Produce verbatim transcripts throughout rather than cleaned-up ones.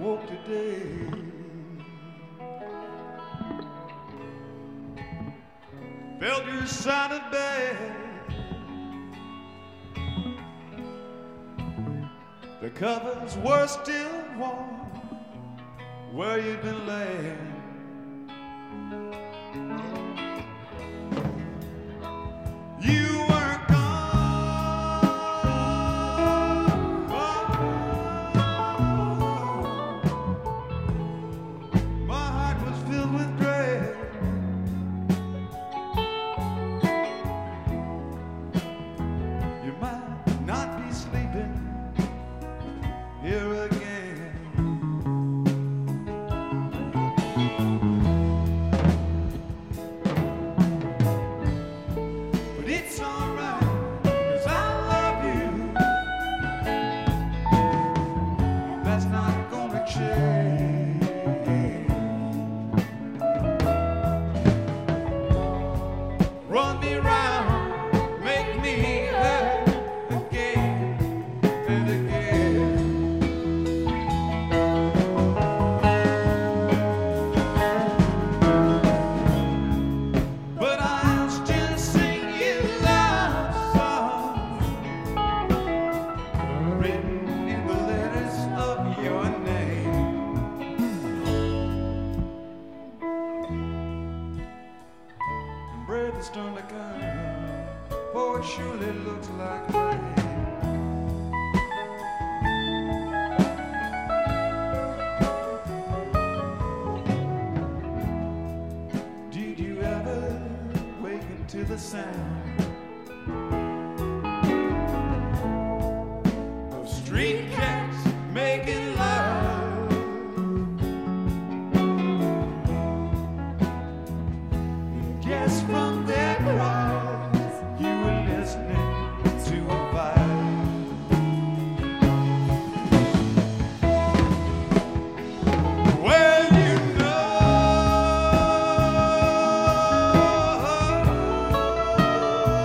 woke today. Felt your side of bed. The covers were still warm where you'd been laying. You were gone. My heart was filled with dread. You might not be sleeping here again. But it's alright, 'cause I love you. That's not gonna change. Run me round, make me hurt again and again. But I'll still sing you love songs written in the letters of your name. And breath is starting to come, for it surely looks like rain. Did you ever waken to the sound of street cats making love? Guess from their cries you were listening to a vibe. Well, you know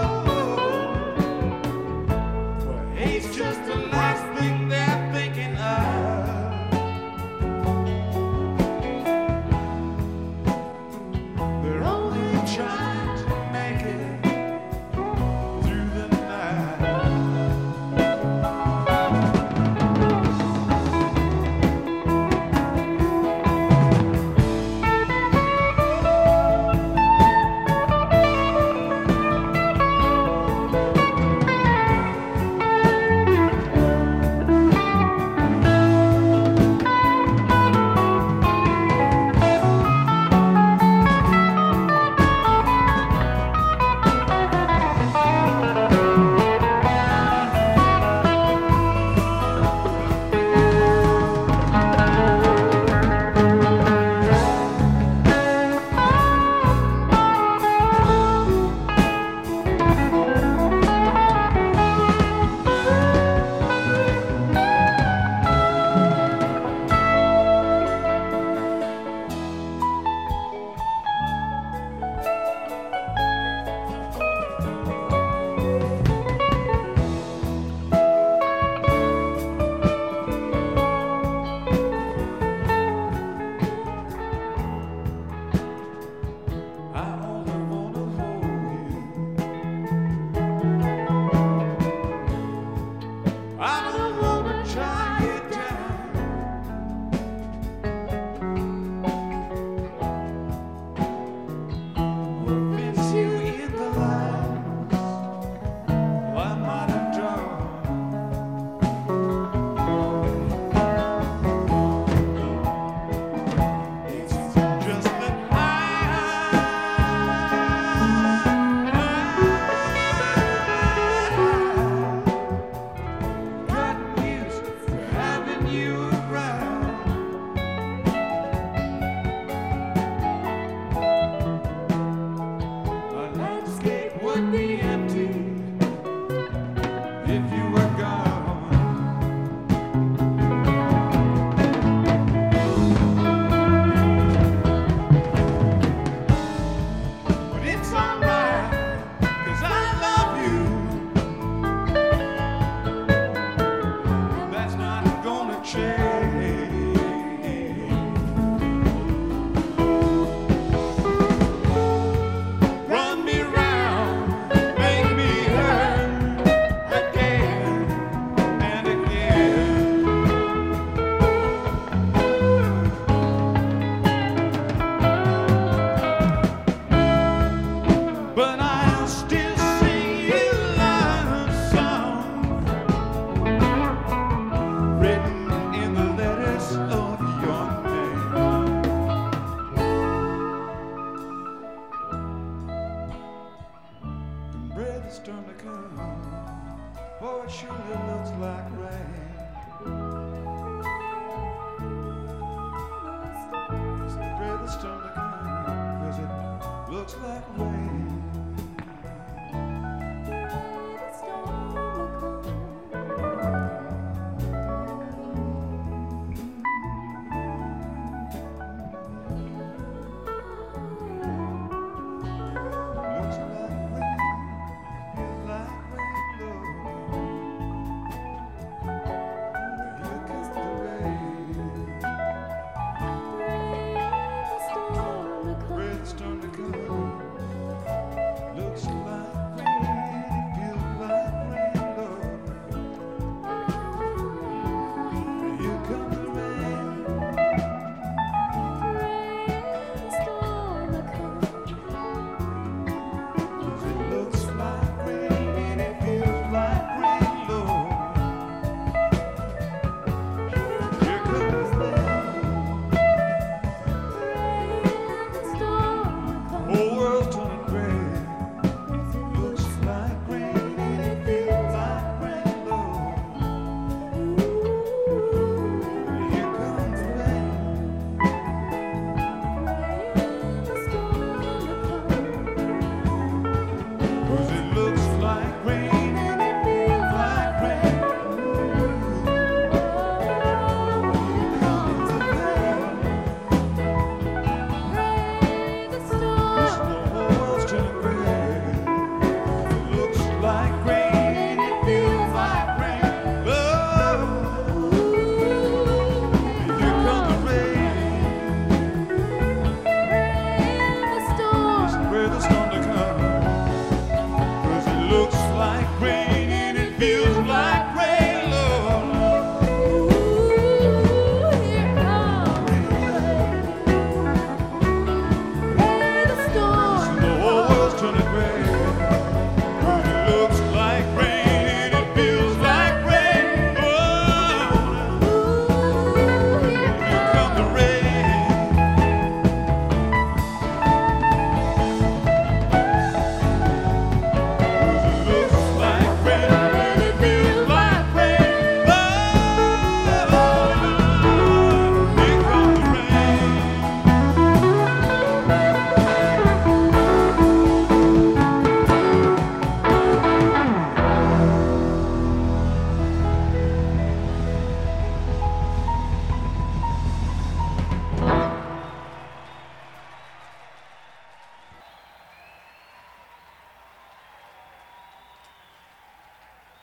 like a